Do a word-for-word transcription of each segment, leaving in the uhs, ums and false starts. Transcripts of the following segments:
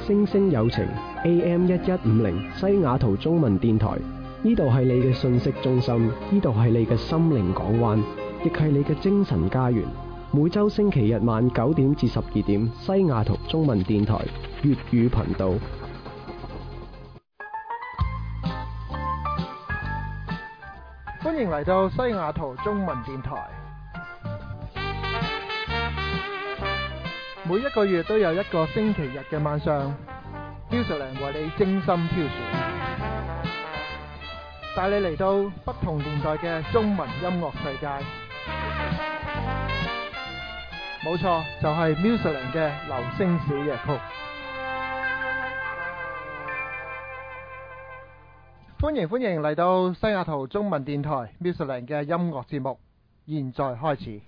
星星有情 A M 一一五零西雅圖中文電台，呢度係你嘅信息中心，呢度係你嘅心靈港灣，亦係你嘅精神家園。每週星期日晚九點至十二點，西雅圖中文電台粵語頻道。 歡迎嚟到西雅圖中文電台。每一個月都有一個星期日嘅晚上，標淑玲為你精心挑選，帶你嚟到不同年代嘅中文音樂世界。冇錯，就係標淑玲嘅流星小夜曲。歡迎歡迎嚟到西雅圖中文電台標淑玲嘅音樂節目，現在開始。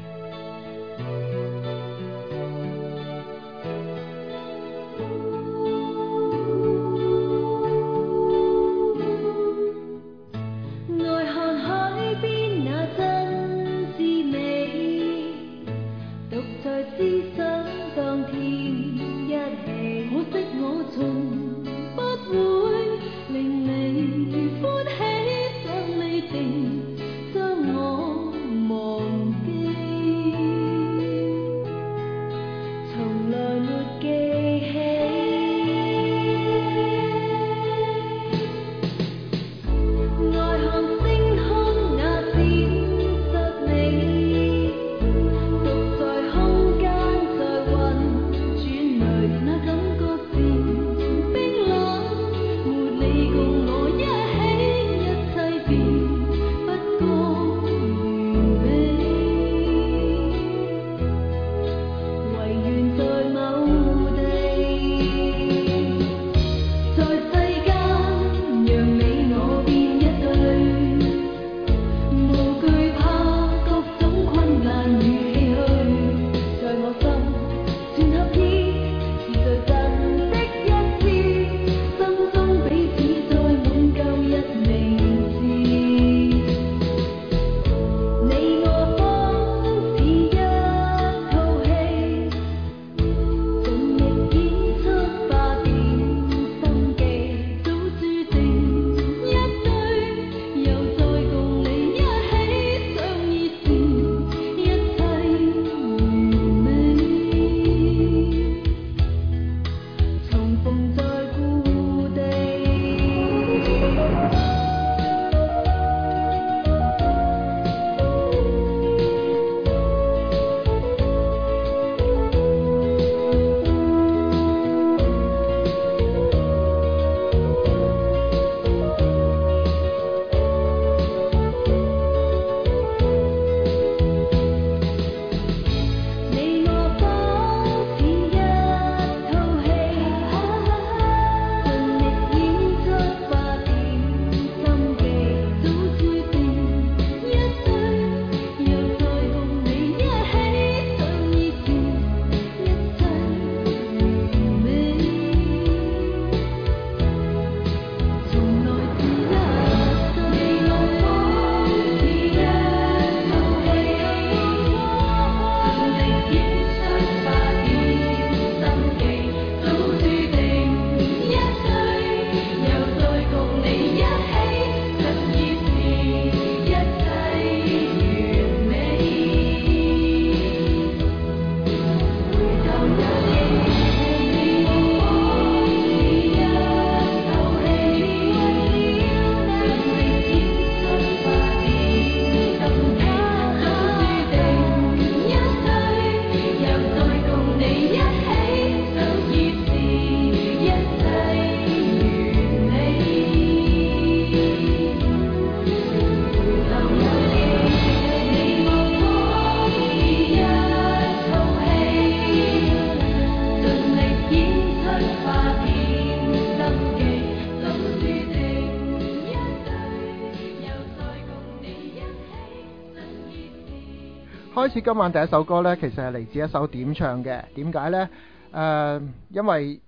開始今晚第一首歌呢，其實係嚟自一首點唱嘅。點解呢？誒、呃，因為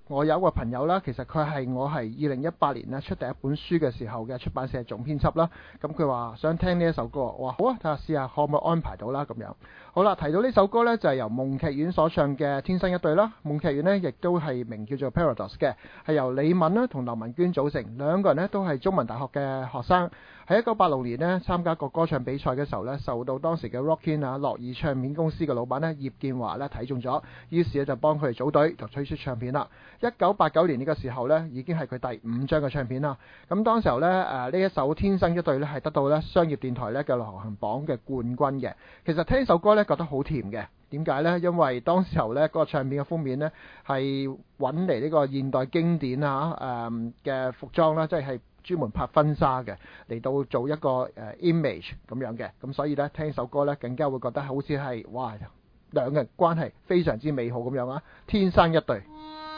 我有一個朋友啦，其實佢係我係二零一八年咧出第一本書嘅時候嘅出版社總編輯啦。咁佢話想聽呢一首歌，我話好啊，睇下試下可唔可以安排到啦咁樣。好啦，提到呢首歌呢，就係由夢劇院所唱嘅《天生一對》啦。夢劇院呢亦都係名叫做 Paradox 嘅，係由李敏啦同劉文娟組成，兩個人呢都係中文大學嘅學生。喺一九八六年呢，參加個歌唱比賽嘅時候呢，受到當時嘅 Rockin 啊樂意唱片公司嘅老闆呢葉建華呢睇中咗，於是呢就幫佢哋組隊就推出唱片啦。一九八九年呢個時候呢，已經係佢第五張嘅唱片啦。咁當時候呢，誒呢一首《天生一對》呢係得到呢商業電台呢嘅流行榜嘅冠軍嘅。其實聽首歌呢覺得好甜嘅，點解呢？因為當時候呢嗰個唱片嘅封面呢係揾嚟呢個現代經典啊誒嘅服裝啦，即係專門拍婚紗嘅，嚟到做一個誒 image 咁樣嘅。咁所以呢，聽首歌呢更加會覺得好似係哇兩個人關係非常之美好咁樣啊！天生一對。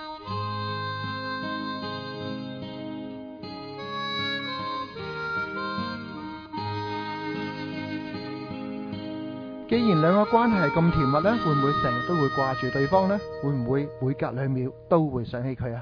既然兩個關係係咁甜蜜呢，會唔會成日都會掛住對方呢？會唔會每隔兩秒都會想起佢啊？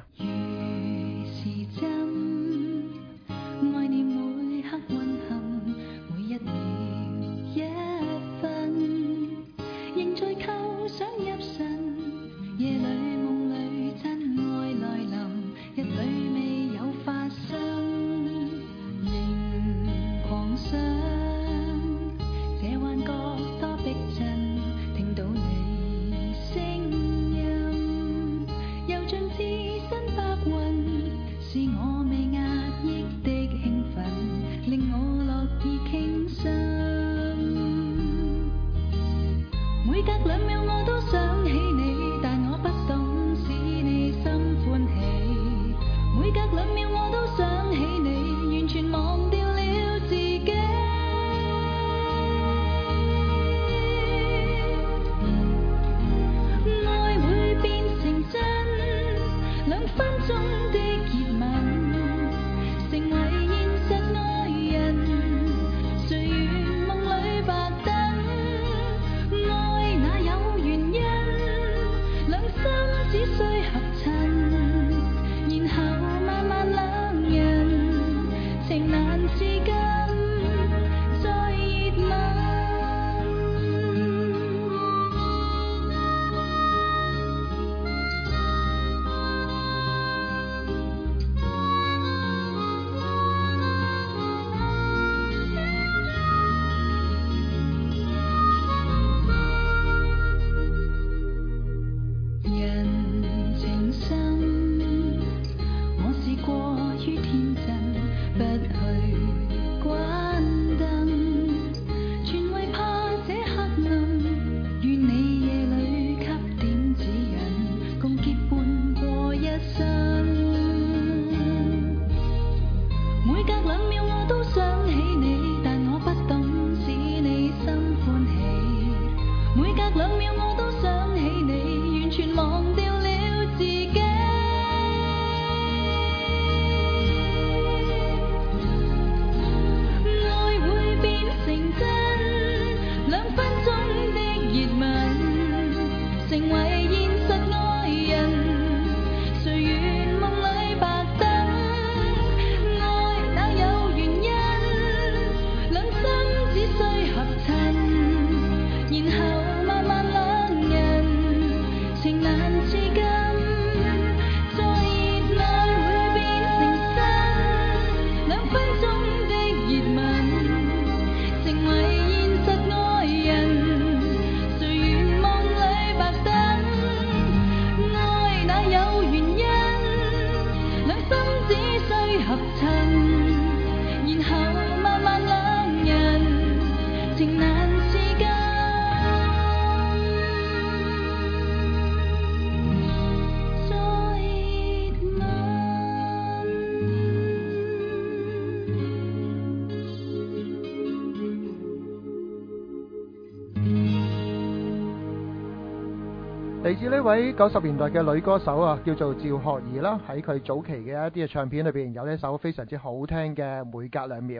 嚟自呢位九十年代嘅女歌手啊，叫做趙學而啦。喺佢早期嘅一啲嘅唱片裏邊，有一首非常之好聽嘅《每隔兩秒》。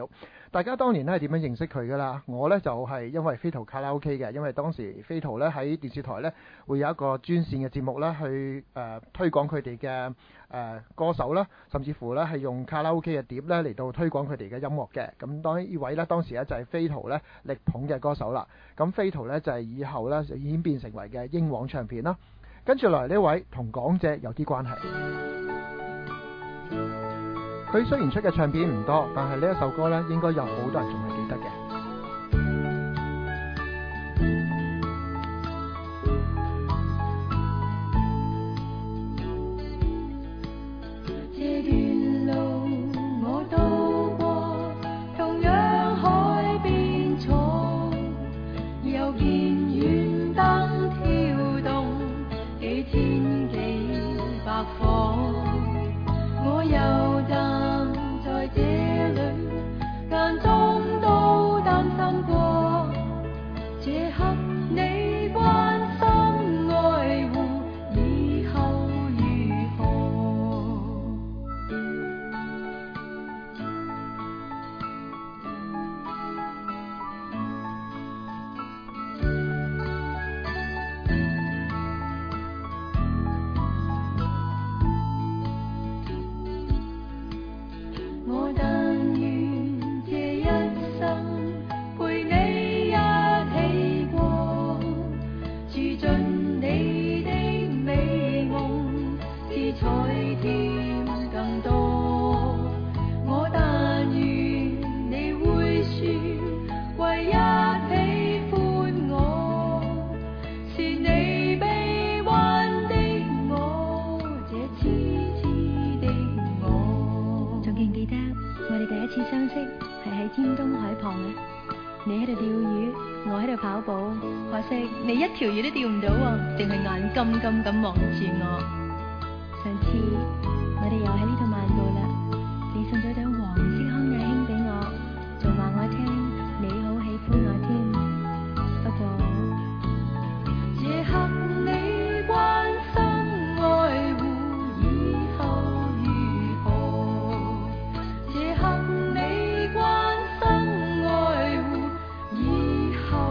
大家當年咧係點樣認識佢㗎啦？我呢就係、是、因為飛圖卡拉 OK 嘅，因為當時飛圖咧喺電視台呢會有一個專線嘅節目咧去誒、呃、推廣佢哋嘅誒歌手啦，甚至乎呢係用卡拉 OK 嘅碟呢嚟到推廣佢哋嘅音樂嘅。咁當呢位呢，當時呢就係飛圖呢力捧嘅歌手啦。咁飛圖呢就係、是、以後呢就演變成為嘅英皇唱片啦。跟住落嚟呢位同港姐有啲關係。佢雖然出嘅唱片唔多，但係呢一首歌呢應該有好多人仲係記得嘅。 你一條魚都釣唔到喎，淨係眼金金咁望住我。上次我哋又喺呢度漫步啦，你送咗朵黃色康乃馨俾我，仲話我聽你好喜歡我添。不過這刻你關心愛護以後如何？這刻你關心愛護以後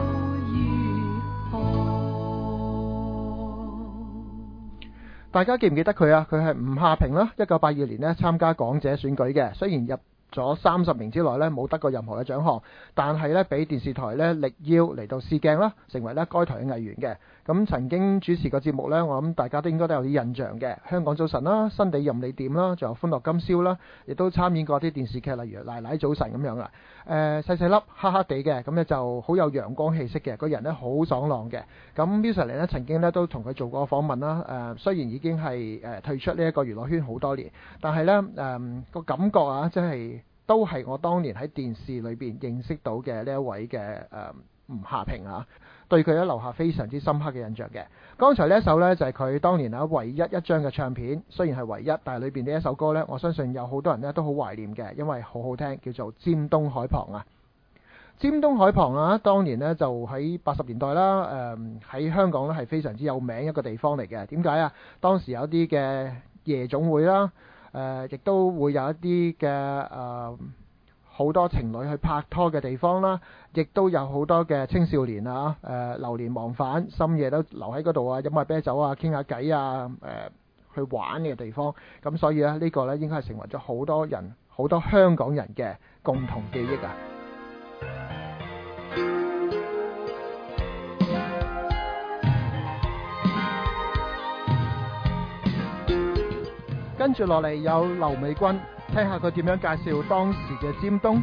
大家記唔記得佢啊？佢係吳夏平啦，一九八二年呢參加港姐選舉嘅，雖然入咗三十名之內呢冇得過任何嘅獎項，但係呢俾電視台呢力邀嚟到試鏡啦，成為呢該台嘅藝員嘅。咁曾經主持個節目呢，我諗大家都應該都有啲印象嘅。香港早晨啦，新地任你點啦，仲有歡樂今宵啦，亦都參演過啲電視劇，例如奶奶早晨咁樣啊。誒細細粒黑黑地嘅，咁呢就好有陽光氣息嘅，個人呢好爽朗嘅。咁 Musically 呢曾經呢都同佢做過訪問啦。誒、呃、雖然已經係誒退出呢一個娛樂圈好多年，但係呢誒、呃、個感覺啊，即係都係我當年喺電視裏邊認識到嘅呢一位嘅誒吳夏平啊。對佢咧留下非常之深刻嘅印象嘅。剛才呢一首呢，就係、是、佢當年啊唯一一張嘅唱片，雖然係唯一，但係裏邊呢一首歌呢，我相信有好多人呢都好懷念嘅，因為好好聽，叫做《尖東海旁》啊。尖東海旁啊，當年呢就喺八十年代啦，誒、呃、喺香港呢係非常之有名一個地方嚟嘅。點解啊？當時有啲嘅夜總會啦，誒、呃、亦都會有一啲嘅誒。呃好多情侶去拍拖嘅地方啦，亦都有好多嘅青少年啊，誒、呃、流連忘返，深夜都留喺嗰度啊，飲下啤酒啊，傾下偈啊，誒、呃、去玩嘅地方。咁所以咧，呢、這個呢應該係成為咗好多人、好多香港人嘅共同記憶啊！跟住落嚟有劉美君。聽下佢點樣介紹當時嘅尖東。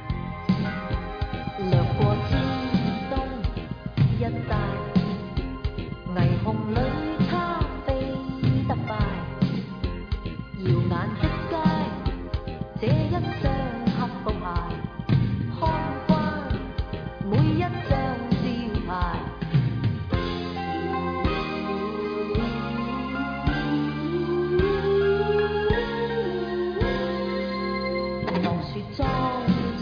掠過尖東一帶，霓虹裏它飛得快，耀眼的街，這一雙黑布鞋，看慣每一張招牌。莊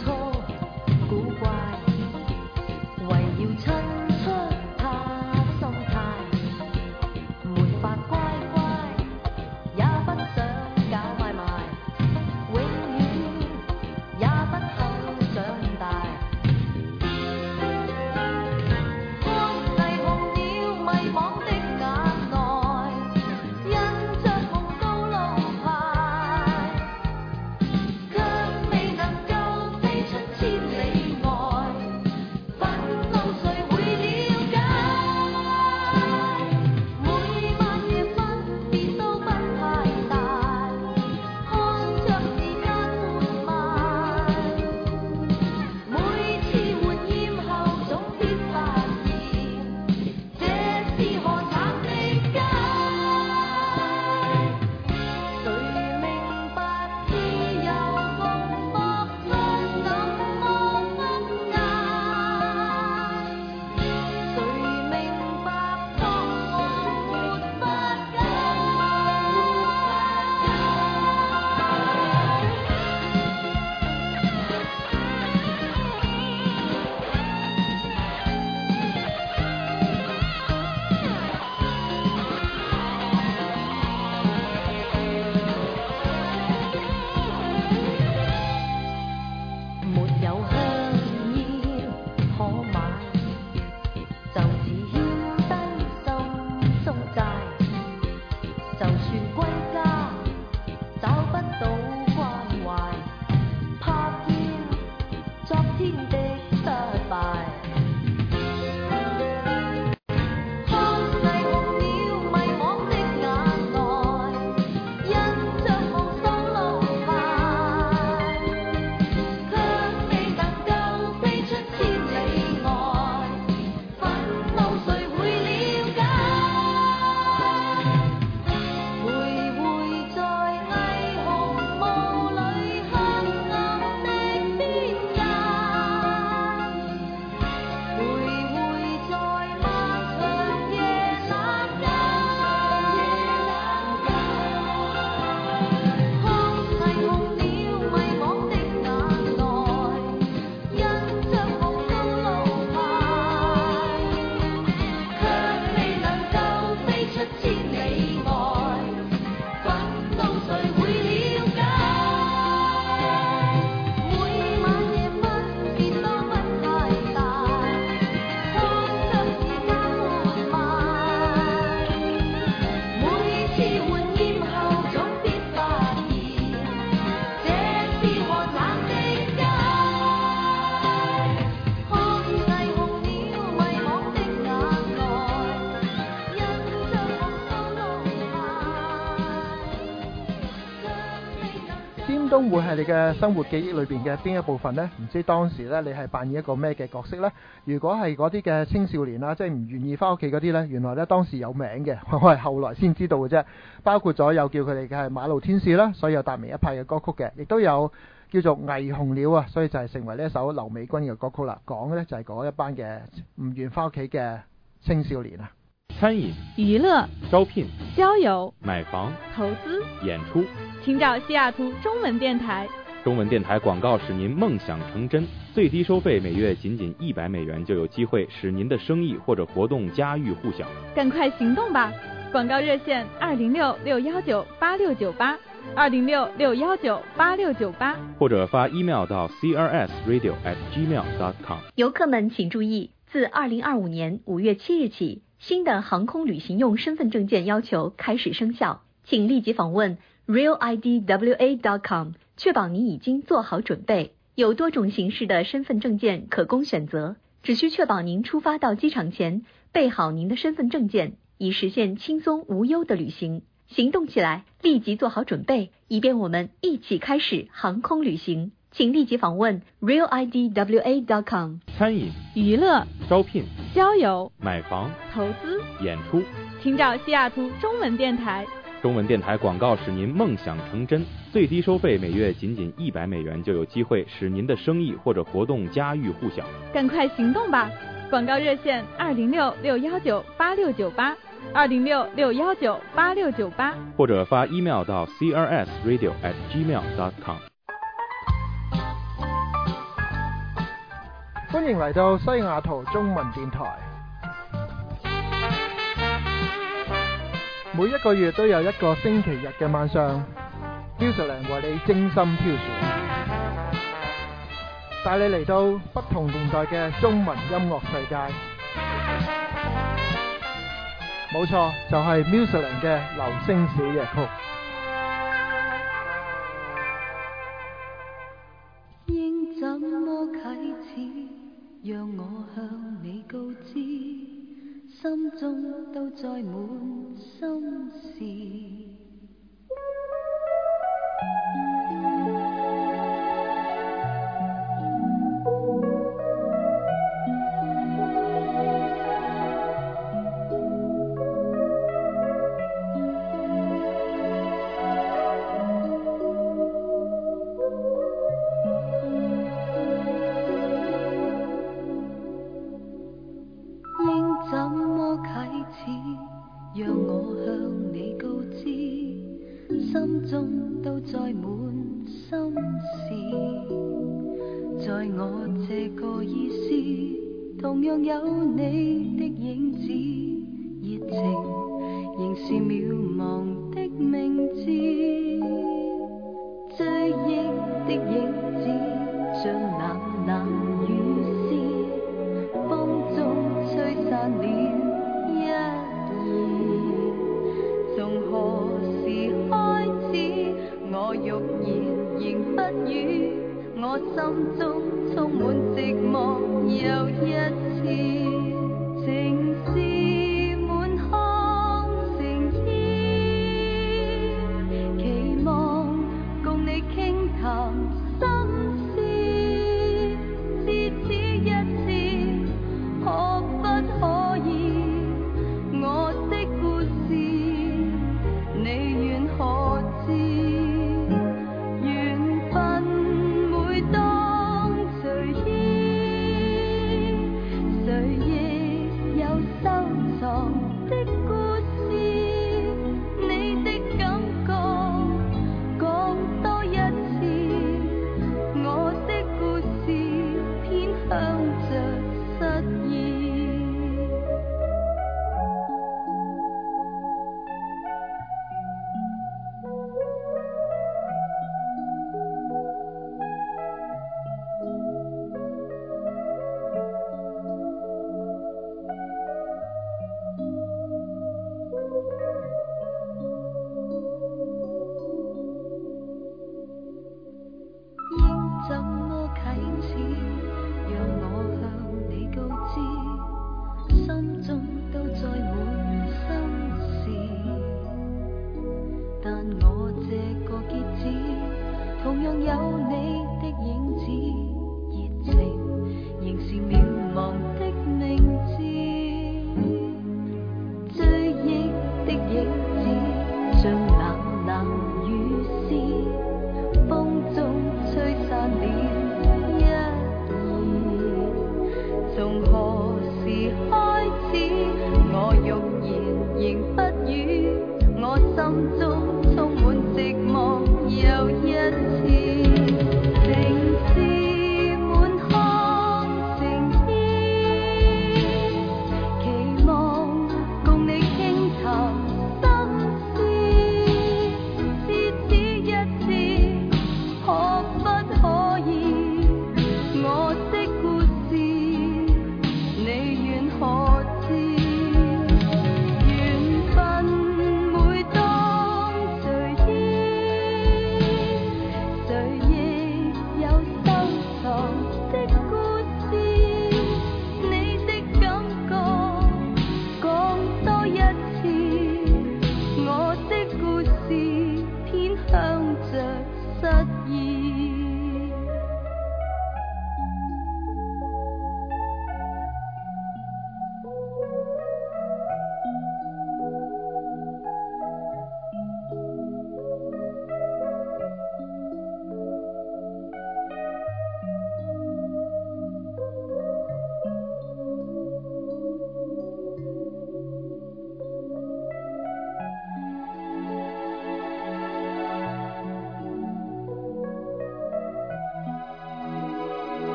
尖東會係你嘅生活記憶裏邊嘅邊一部分呢？唔知當時呢，你係扮演一個咩嘅角色呢？如果係嗰啲嘅青少年啦，即係唔願意翻屋企嗰啲呢，原來呢當時有名嘅，我係後來先知道嘅啫。包括咗有叫佢哋嘅係馬路天使啦，所以有達明一派嘅歌曲嘅，亦都有叫做霓虹鳥啊，所以就係成為呢一首劉美君嘅歌曲啦。講嘅呢就係嗰一班嘅唔願翻屋企嘅青少年啊。 餐饮、 娱乐、 招聘、 交友、 买房、 投资、 演出， 请找西雅图中文电台。 中文电台广告使您梦想成真，最低收费每月仅仅一百美元，就有机会使您的生意或者活动家喻户晓。 赶快行动吧！广告热线二零六六幺九八六九八，二零六六幺九八六九八， 或者发 email 到 c r s radio at gmail dot com。 游客们请注意，自二零二五年五月七日起，新的航空旅行用身份证件要求开始生效，请立即访问 real I D W A dot com， 确保你已经做好准备。有多种形式的身份证件可供选择，只需确保您出发到机场前备好您的身份证件，以实现轻松无忧的旅行。行动起来，立即做好准备，以便我们一起开始航空旅行。请立即访问 real I D W A dot com。 餐饮、 娱乐、 招聘、 交友、 买房、 投资、 演出， 请找西雅图中文电台。 中文电台广告使您梦想成真，最低收费每月仅仅一百美元，就有机会使您的生意或者活动家喻户晓。 赶快行动吧！广告热线二零六六幺九八六九八，二零六六幺九八六九八， 或者发 email 到 c r s radio at gmail dot com。 歡迎嚟到西雅圖中文電台。每一個月都有一個星期日嘅晚上 ，Musicland 為你精心挑選，帶你嚟到不同年代嘅中文音樂世界。冇錯，就係 Musicland 嘅流星小夜曲。 應怎麼啟齒，讓我向你告知，心中都載滿心事。讓我向你告知，心中都載滿心事。在我這個意思，同樣有你的影子，熱情仍是渺茫的名字。追憶的影子，像冷冷雨絲，風中吹散了我欲言仍不語，我心中充滿寂寞又一次，情是滿腔誠意，期望共你傾談心事，只此一次，可不可以？我的故事，你願可知？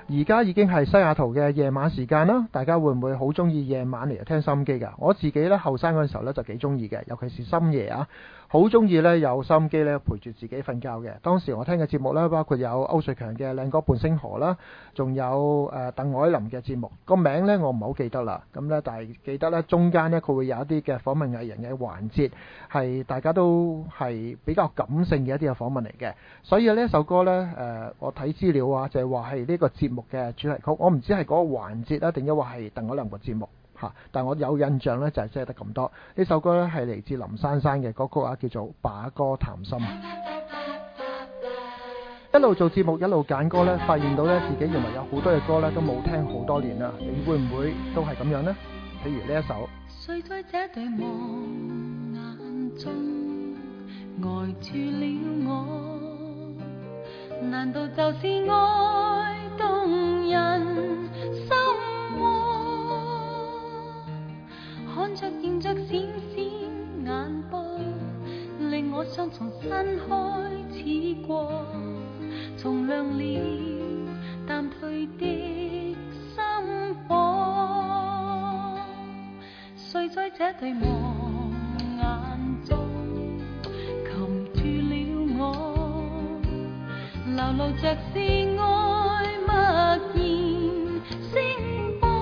而家已經係西雅圖嘅夜晚時間啦，大家會唔會好中意夜晚嚟聽收音機㗎？我自己呢，後生嗰陣時候呢，就幾中意嘅，尤其是深夜啊，好中意呢有收音機呢陪住自己瞓覺嘅。當時我聽嘅節目呢，包括有歐瑞強嘅《靚歌伴星河》啦，仲有誒鄧藹霖嘅節目，個名呢，我唔係好記得啦。咁呢，但係記得呢，中間呢，佢會有一啲嘅訪問藝人嘅環節，係大家都係比較感性嘅一啲嘅訪問嚟嘅。所以呢一首歌呢，誒、呃、我睇資料啊，就係話係呢個節目嘅主題曲。我唔知係嗰個環節啊，定抑或係鄧藹霖個節目嚇。但係我有印象呢，就係即係得咁多。呢首歌呢，係嚟自林珊珊嘅歌曲啊，叫做《把歌談心》。一路做節目，一路揀歌呢，發現到呢，自己原來有好多嘅歌呢都冇聽好多年啦。你會唔會都係咁樣呢？譬如呢一首。 睡在這對望眼中，呆住了我，難道就是愛動人心窩？看着現着閃閃眼波，令我想重新開始過，從亮了淡退的心火，睡在這對望眼中，擒住了我，流露着是愛默然聲波，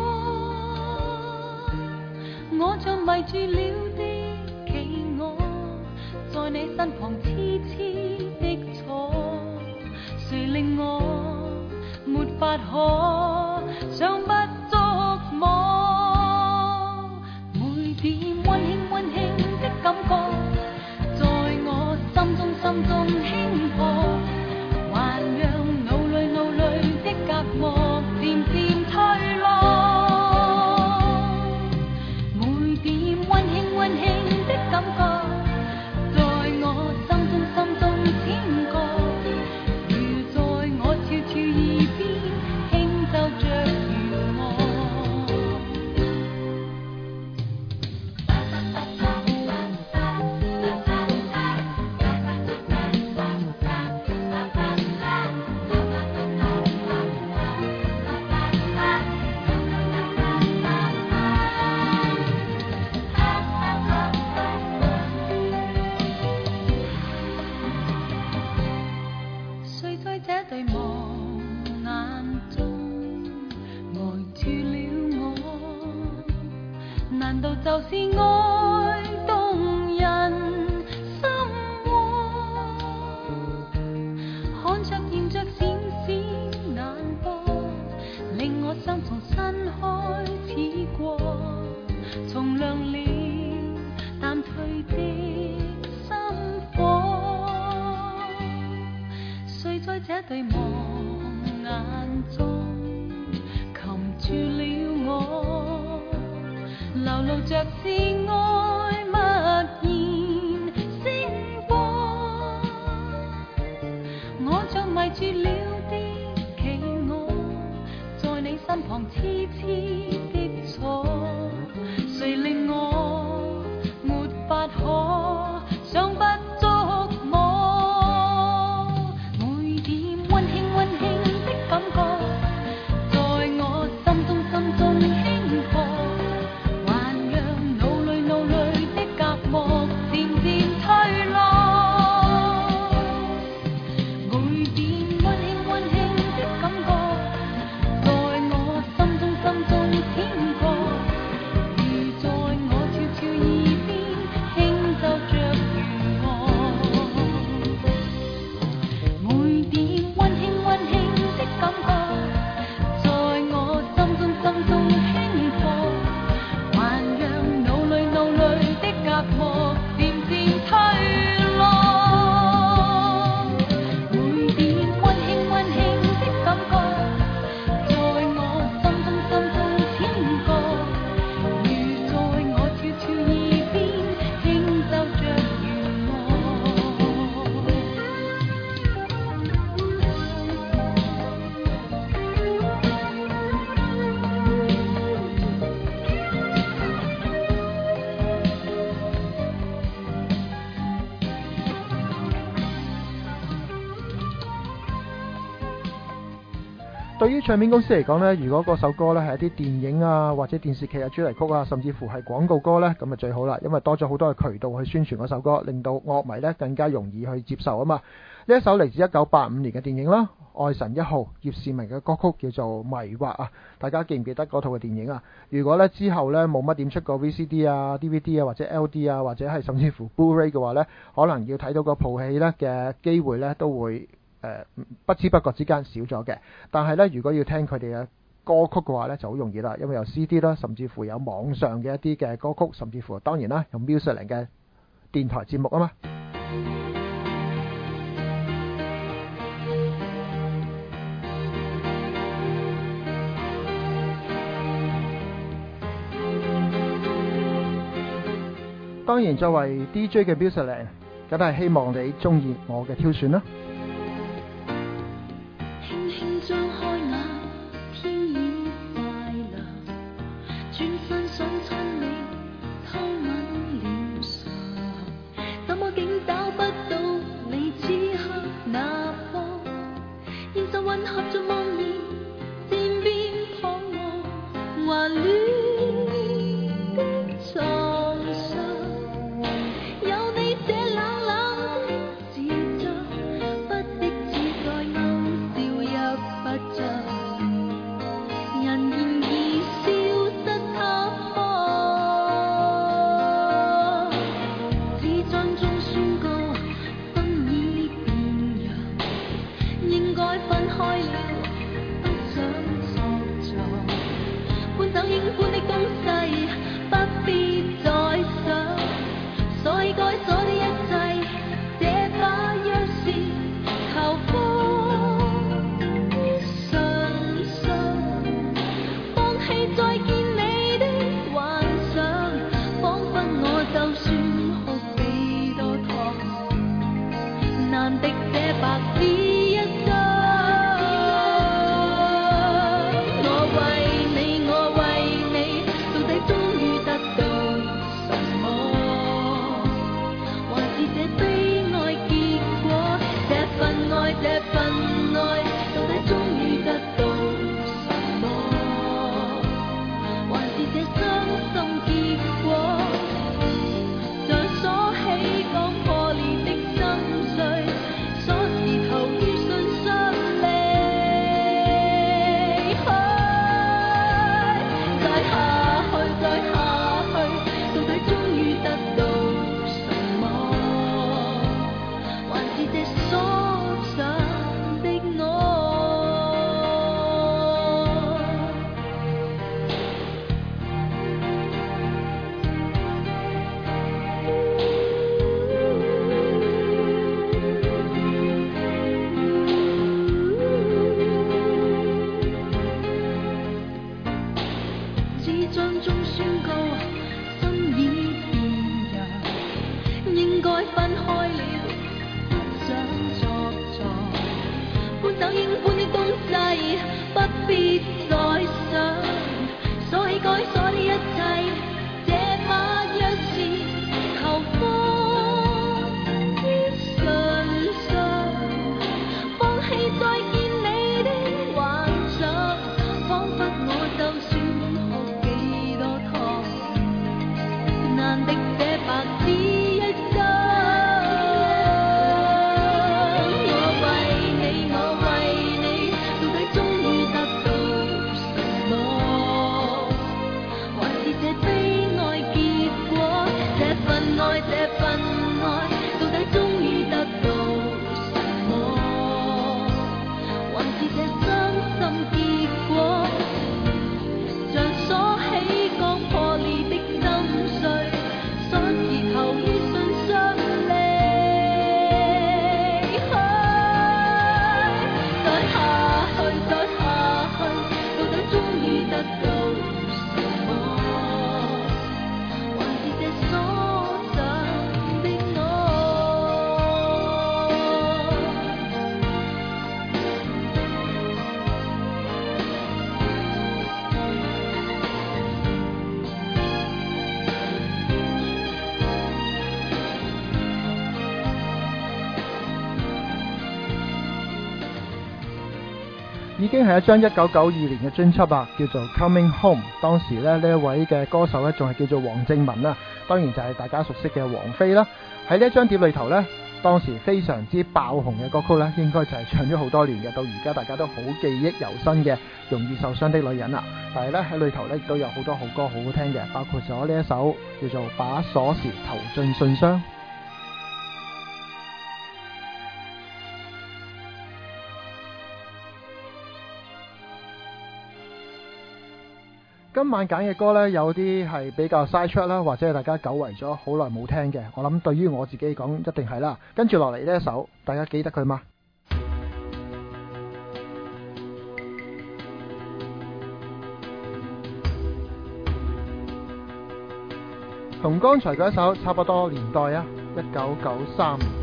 我像迷住了的企鵝，在你身旁痴痴的坐，誰令我沒法可想不觸摸，每點溫馨溫馨的感覺在我心中心中輕破，還讓腦裏腦裏的隔膜漸漸退落，每點溫馨溫馨的感覺在我心中心中閃過，如在我悄悄耳邊輕奏着遙樂。睡在這對望眼中，呆住了我，難道就是愛動人心窩？看着現着閃閃眼波，令我想重新開始過，從亮了淡退的心火，睡在這對望眼中，擒住了我，流露着是愛默然聲波，我像迷住了的企鵝，在你身旁痴痴的坐，誰令我沒法可想不觸摸，每點溫馨溫馨的感覺在我心中心中輕破，還讓腦裏腦裏的隔膜漸漸退落，每點溫馨溫馨的感覺在我心中心中對於唱片公司嚟講呢，如果嗰首歌呢係一啲電影啊或者電視劇嘅主題曲啊，甚至乎係廣告歌呢，咁就最好啦，因為多咗好多嘅渠道去宣傳嗰首歌，令到樂迷呢更加容易去接受啊嘛。呢一首嚟自一九八五年嘅電影啦，《愛神一號》，葉倩文嘅歌曲叫做《迷惑》啊，大家記唔記得嗰套嘅電影啊？如果呢之後呢冇乜點出過 V C D 啊、D V D 啊或者 L D 啊或者係甚至乎 Blu-ray 嘅話呢，可能要睇到嗰部戲呢嘅機會呢都會誒不知不覺之間少咗嘅。但係呢，如果要聽佢哋嘅歌曲嘅話呢，就好容易啦，因為有 C D 啦，甚至乎有網上嘅一啲嘅歌曲，甚至乎當然啦，有 Musicland 嘅電台節目啊嘛。當然作為 D J 嘅 Musicland， 梗係希望你中意我嘅挑選啦。 輕輕張開眼，天已快亮，轉身想親你，偷吻臉上，怎麼竟找不到你此刻那方，現實混合着夢然，漸變彷徨，還戀的床上。 我為你，我為你，到底終於得到什麼？ 已經係一張一九九二年嘅專輯啦，叫做 Coming Home。當時咧呢一位嘅歌手咧仲係叫做黃正文啦，當然就係大家熟悉嘅王菲啦。喺呢一張碟裏頭呢，當時非常之爆紅嘅歌曲呢，應該就係唱咗好多年嘅，到而家大家都好記憶猶新嘅《容易受傷的女人》啦。但係呢，喺裏頭呢亦都有好多好歌好好聽嘅，包括咗呢一首叫做《把鎖匙投進信箱》。今晚揀嘅歌呢，有啲係比較 side track 啦，或者係大家久違咗好耐冇聽嘅。我諗對於我自己講一定係啦。跟住落嚟呢一首，大家記得佢嗎？同剛才嗰一首差不多年代啊，一九九三年。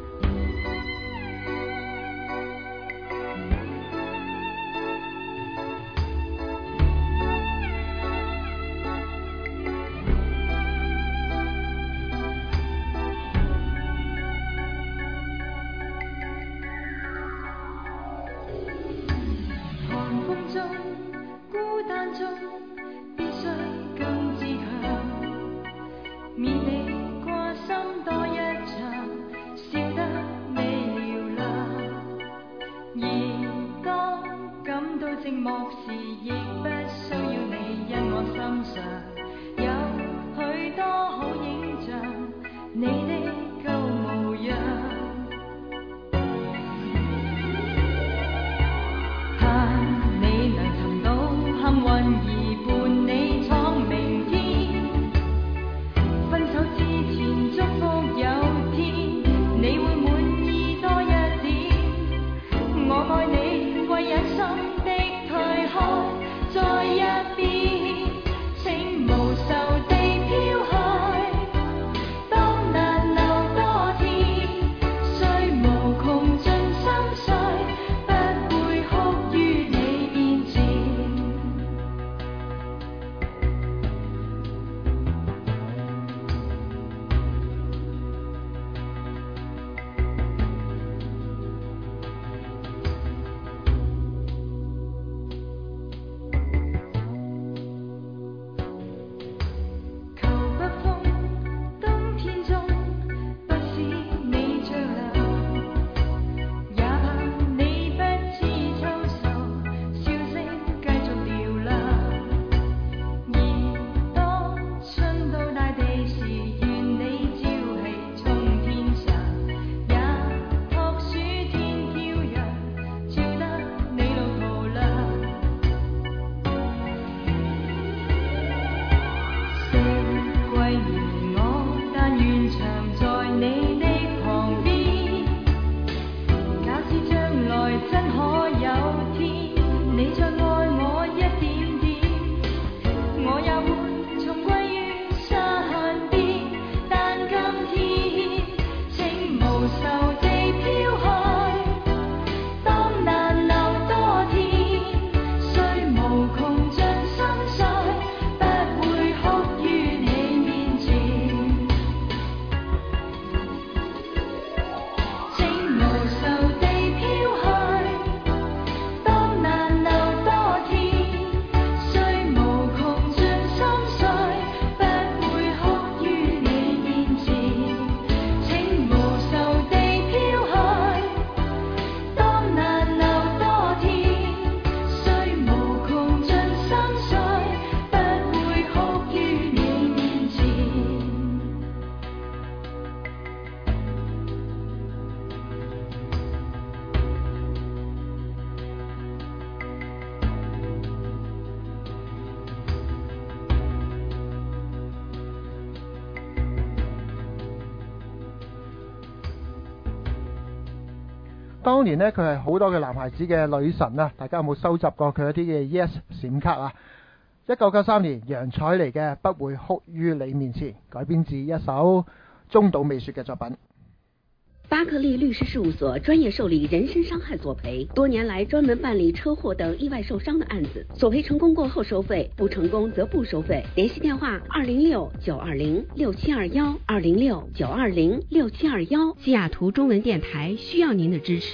當年呢，佢係好多嘅男孩子嘅女神啊！大家有冇收集過佢一啲嘅 Yes 閃卡啊？一九九三年楊采妮嘅《不會哭於你面前》，改編自一首中島美雪嘅作品。 巴克利律師事務所專業受理人身傷害索賠，多年來專門辦理車禍等意外受傷的案子，索賠成功過後收費，不成功則不收費。聯繫電話二零六九二零六七二幺二零六九二零六七二幺。西雅圖中文電台需要您的支持，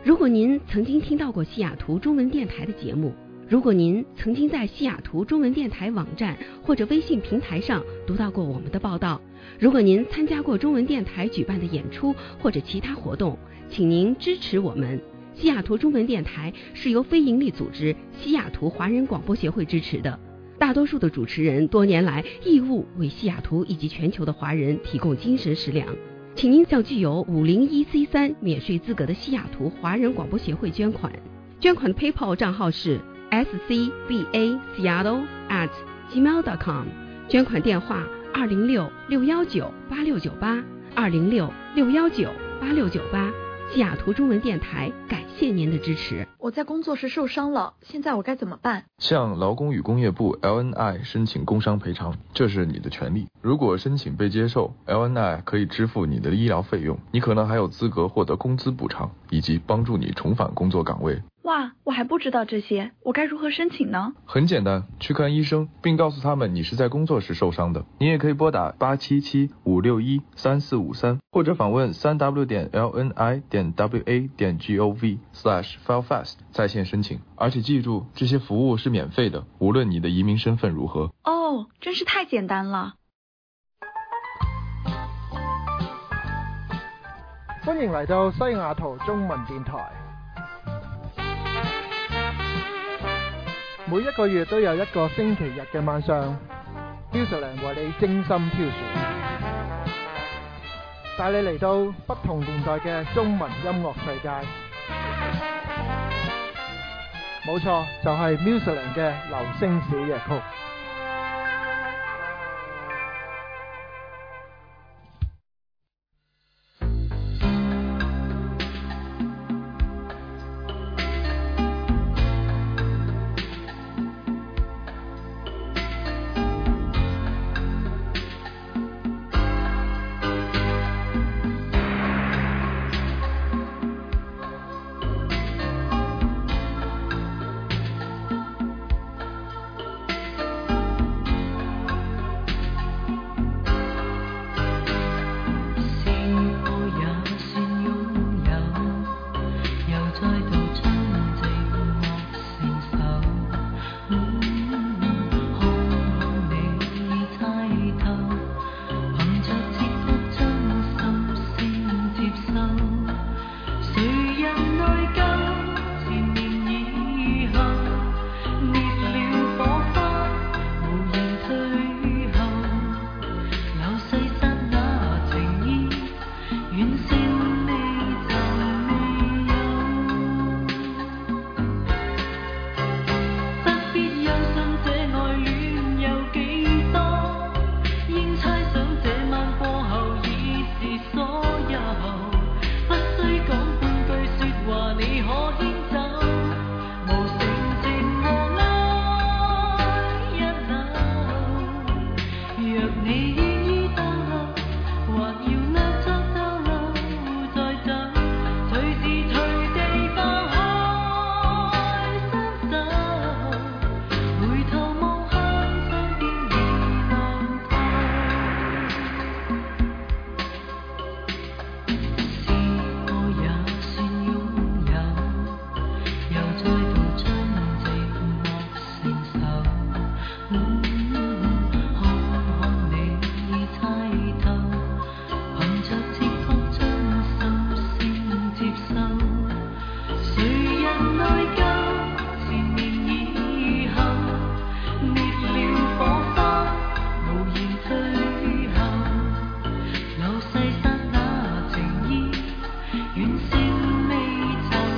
如果您曾经听到过西雅图中文电台的节目，如果您曾经在西雅图中文电台网站或者微信平台上读到过我们的报道，如果您参加过中文电台举办的演出或者其他活动，请您支持我们。西雅图中文电台是由非营利组织西雅图华人广播协会支持的，大多数的主持人多年来义务为西雅图以及全球的华人提供精神食粮。请您向具有五零一 C 三 免税资格的西雅图华人广播协会捐款，捐款的 PayPal 账号是 s c b a seattle at gmail dot com， 捐款电话二零六六幺九八六九八二零六六幺九八六九八。西雅图中文电台感谢您的支持。 我在工作时受伤了，现在我该怎么办？ 向劳工与工业部 L N I 申请工伤赔偿，这是你的权利。如果申请被接受， L N I 可以支付你的医疗费用，你可能还有资格获得工资补偿，以及帮助你重返工作岗位。 哇，我还不知道这些，我该如何申请呢？ 很简单，去看医生，并告诉他们你是在工作时受伤的。你也可以拨打八七七五六一三四五三，或者访问 三 w 点 l n i 点 w a 点 g o v slash file fast 在线申请。而且记住，这些服务是免费的，无论你的移民身份如何。 哦，真是太简单了。 歡迎嚟到西雅圖中文電台。每一個月都有一個星期日嘅晚上 ，Musicland 為你精心挑選，帶你嚟到不同年代嘅中文音樂世界。冇錯，就係 Musicland 嘅流星小夜曲。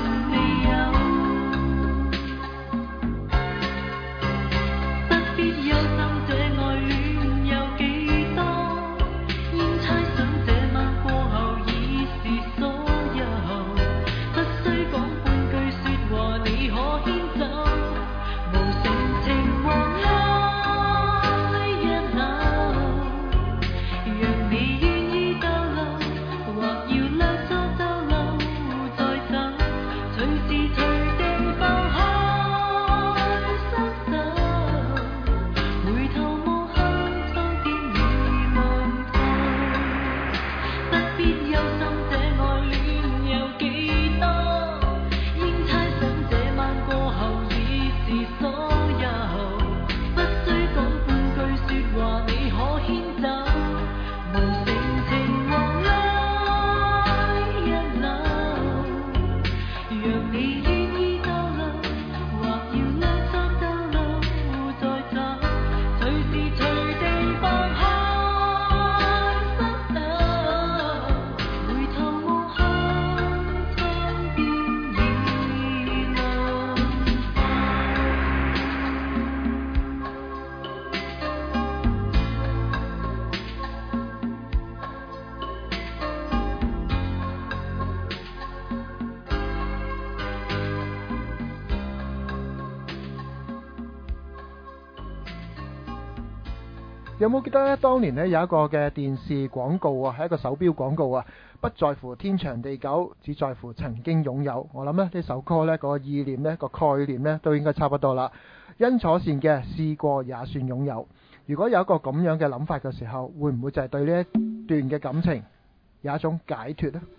不必有有冇記得咧？當年咧有一個嘅電視廣告啊，係一個手錶廣告啊，不在乎天長地久，只在乎曾經擁有。我諗咧呢首歌呢個意念呢個概念呢都應該差不多啦。因楚善嘅試過也算擁有。如果有一個咁樣嘅諗法嘅時候，會唔會就係對呢一段嘅感情有一種解脫呢？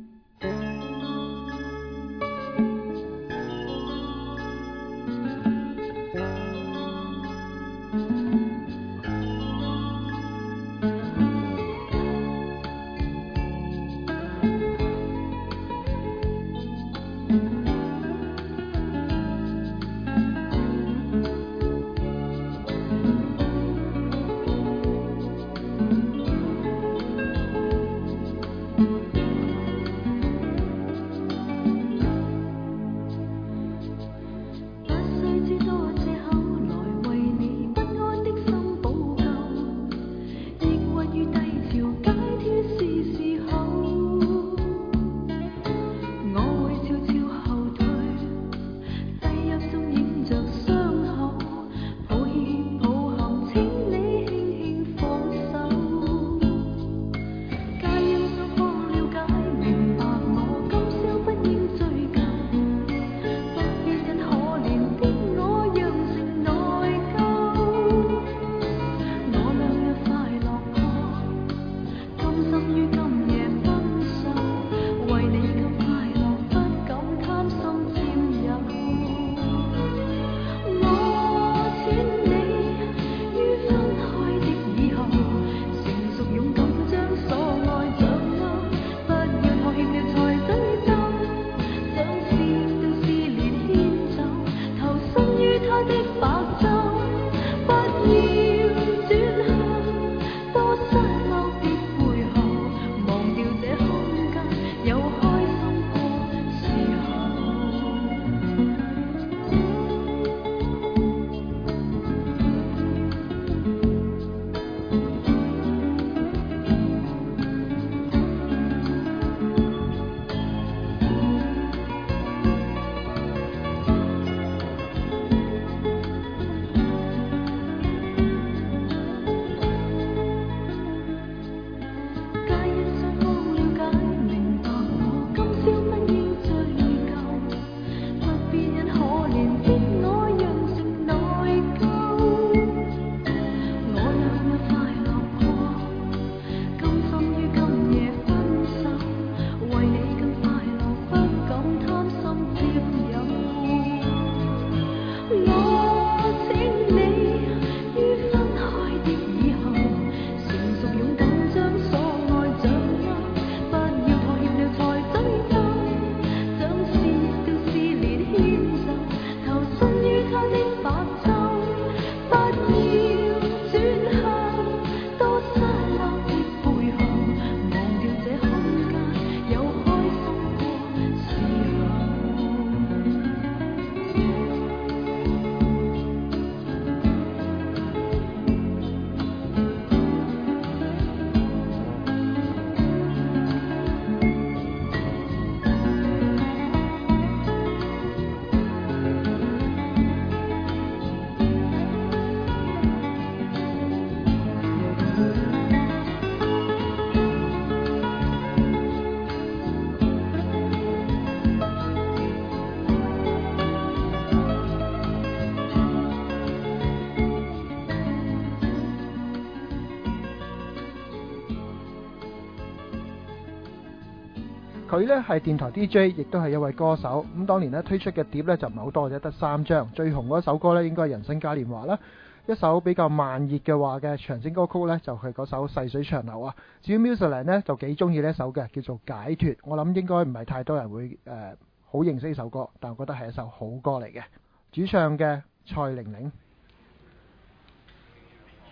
佢呢係電台 D J， 亦都係一位歌手。咁當年呢推出嘅碟呢就唔係好多啫，得三張。最紅嗰首歌呢應該係《人生嘉年華》啦。一首比較慢熱嘅話嘅長聲歌曲呢，就係嗰首《細水長流》啊。至於 Musicland 呢，就幾中意呢首嘅，叫做《解脫》。我諗應該唔係太多人會誒好、呃、認識呢首歌，但我覺得係一首好歌嚟嘅。主唱嘅蔡玲玲。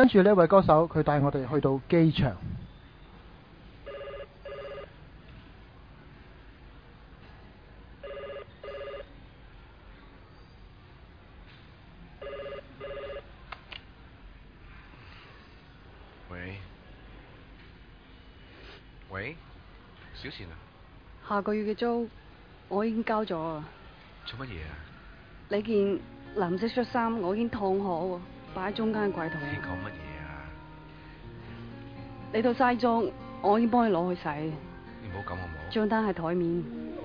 跟住呢位歌手佢帶我哋去到機場。 喂喂，小錢啊， 下個月嘅租我已經交咗啊。 做乜嘢啊？ 你件藍色恤衫我已經燙好喎，擺喺中間嘅櫃台。 你講乜嘢啊？ 你套西裝我已經幫你攞去洗。 你唔好咁好唔好？ 帳單喺台面，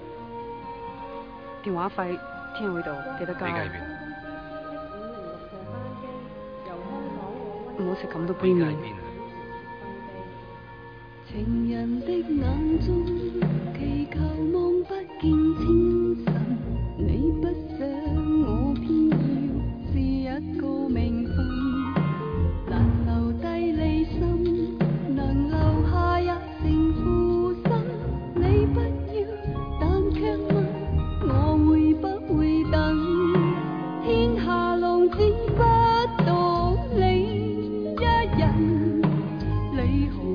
電話費聽日去到記得交。 你喺邊？ 唔好食咁多杯麵。 情人的眼中祈求望不見清晨，你不想我偏要是一個名分，難留低離心，能留下一成負心，你不要但卻問我會不會等，天下浪只不獨你一人，你何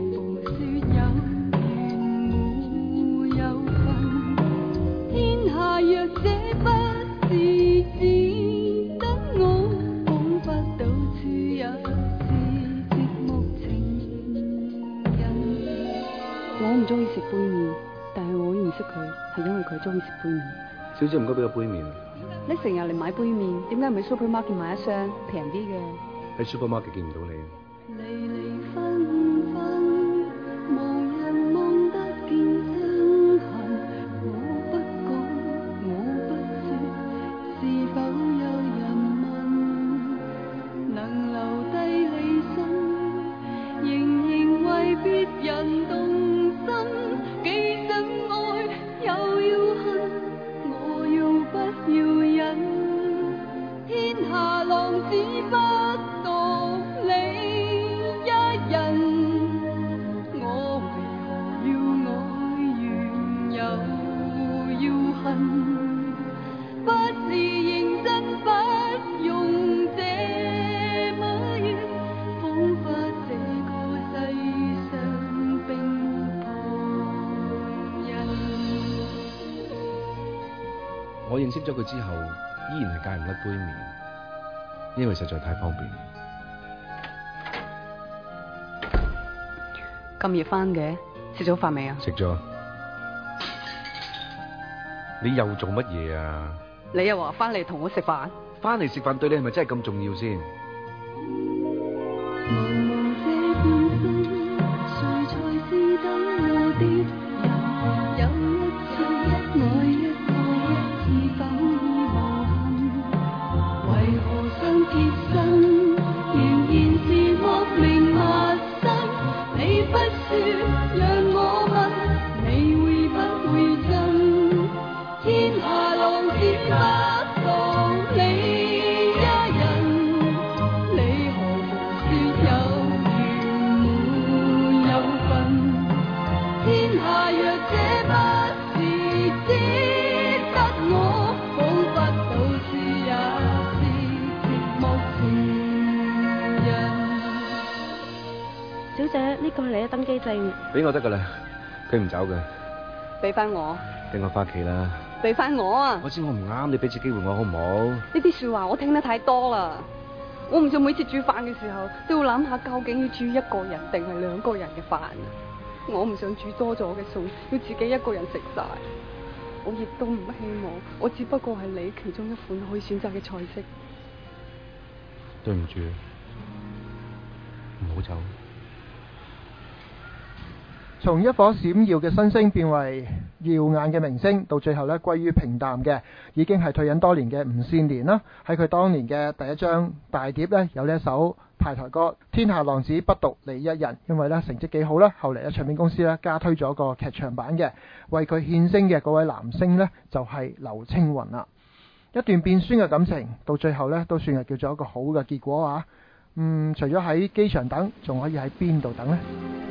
若這不是只得我，彷彿到處也是寂寞情人。 我唔中意食杯麵，但係我認識佢係因為佢中意食杯麵。 小姐唔該俾個杯麵。 你成日嚟買杯麵，點解唔喺 supermarket 買一箱平啲嘅？ 喺 supermarket 見唔到你。 離離分分，無人望得見傷痕。我不講，我不說，是否有人問？能留低離心，仍然為別人動心。既想愛又要恨，我要不要忍？天下浪只不獨你一人，我為何要愛完又要恨？不是認真，不用這麼遠，彷彿這個世上並無旁人。 我認識咗佢之後，依然係戒唔甩杯麵，因為實在太方便。 咁夜翻嘅，食咗飯未啊？ 食咗。你又做乜嘢啊？ 你又話翻嚟同我食飯？ 翻嚟食飯對你係咪真係咁重要先？ 登機證俾我得噶啦，佢唔走嘅。 俾翻我， 俾我翻屋企啦。 俾翻我啊！ 我知我唔啱，你俾次機會我好唔好？ 呢啲說話我聽得太多啦，我唔想每次煮飯嘅時候都要諗下究竟要煮一個人定係兩個人嘅飯。我唔想煮多咗嘅餸要自己一個人食晒。我亦都唔希望我只不過係你其中一款可以選擇嘅菜式。 對唔住，唔好走。 從一顆閃耀嘅新星變為耀眼嘅明星，到最後咧歸於平淡嘅，已經係退隱多年嘅吳倩蓮啦。喺佢當年嘅第一張大碟呢，有呢一首派台歌《天下浪子不獨你一人》，因為呢成績幾好啦，後嚟咧唱片公司咧加推咗個劇場版嘅，為佢獻聲嘅嗰位男星呢，就係劉青雲啦。一段變酸嘅感情，到最後呢，都算係叫做一個好嘅結果啊！嗯，除咗喺機場等，仲可以喺邊度等呢？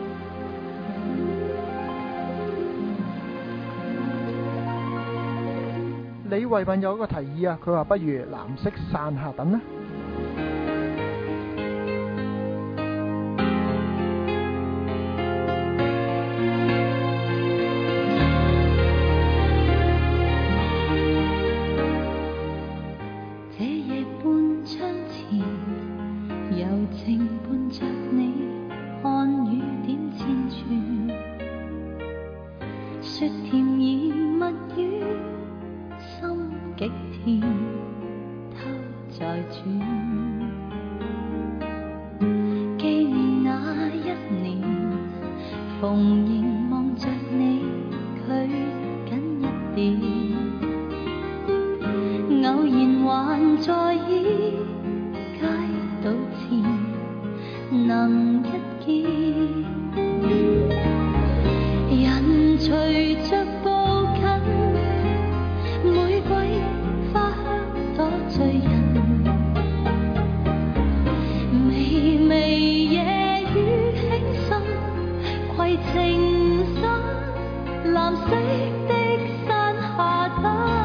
李慧敏有一個提議啊，佢話不如藍色傘下等啦。 這夜半窗前，柔情伴着你，看雨點千串，說甜言蜜語，心極甜，偷在轉。紀念那一年，逢迎望着你，距緊一點。偶然還在意街道前能一見，人隨着步近，玫瑰花香多醉人，微微夜雨輕滲，攜情深，藍色的山下等。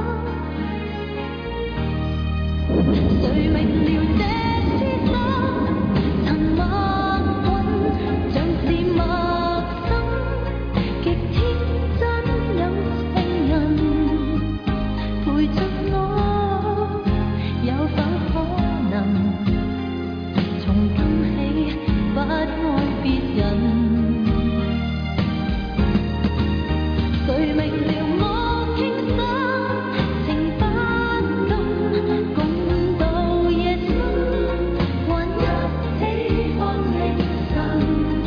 誰明了這痴心，曾默吻，像是陌生，極天真有情人陪着我，有否可能從今起不愛別人？誰明了我傾心，情不禁共度夜深，還一起看凌晨，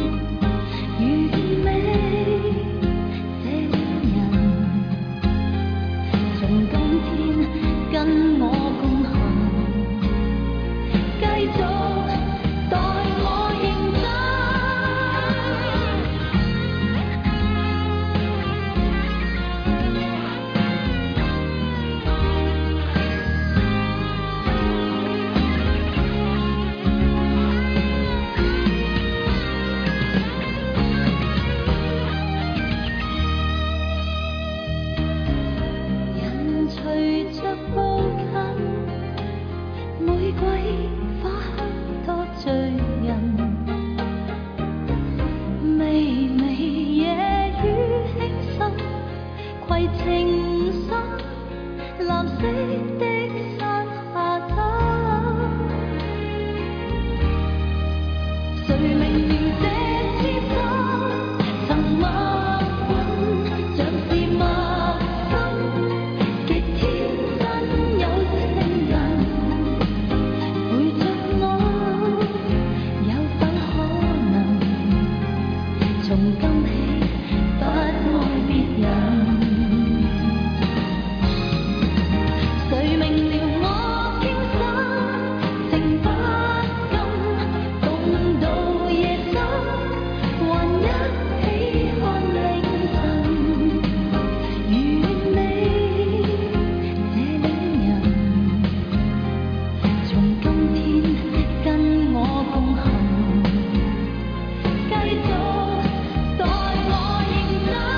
完美這戀人，從今天跟我共行，繼續待我認真。人隨着步近，玫瑰花香多醉人，微微夜雨輕滲，攜情深，藍色的山下等。誰明了這痴心，曾默吻，像是陌生，極天真有情人陪着我，有否可能從今起不愛別人？誰明了我傾心，情不禁共度夜深，還一起看凌晨，完美這戀人，從今天跟我共行，繼續待我認真。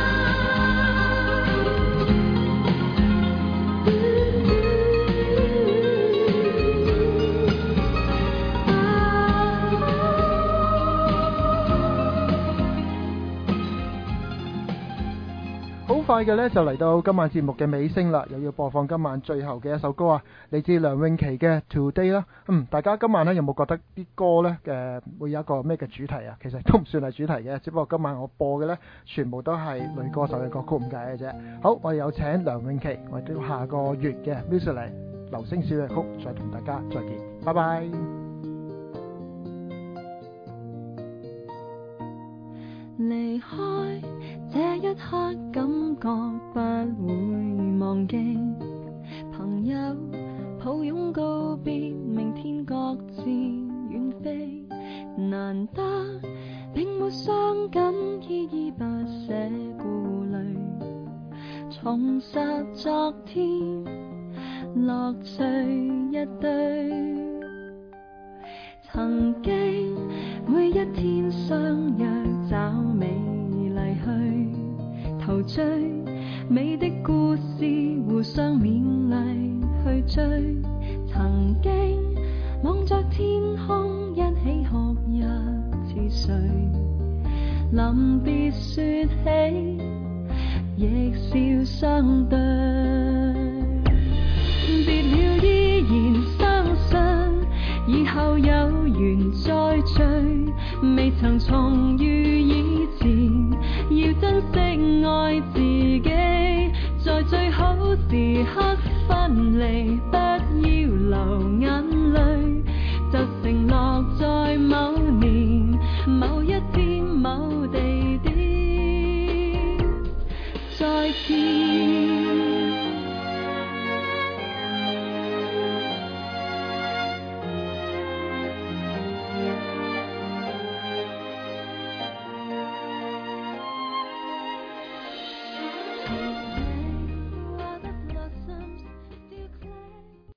好快嘅呢，就嚟到今晚節目嘅尾聲啦，又要播放今晚最後嘅一首歌啊，嚟自梁詠琪嘅 Today 啦。嗯，大家今晚呢，有冇覺得啲歌呢，誒會有一個咩嘅主題啊？其實都唔算係主題嘅，只不過今晚我播嘅呢，全部都係女歌手嘅歌曲咁解嘅啫。好，我哋有請梁詠琪，我哋到下個月嘅 Musically 流星小夜曲再同大家再見，拜拜。 離開這一刻，感覺不會忘記。朋友抱擁告別，明天各自遠飛。難得並沒傷感，依依不捨顧慮，重拾昨天樂趣一堆。曾經每一天相約找美麗去陶醉，美的故事互相勉勵去追。曾經望着天空一起哭一次睡，臨別說起亦笑相對。別了依然時刻分離，不要流眼淚，就承諾在某年某一天某地點再見。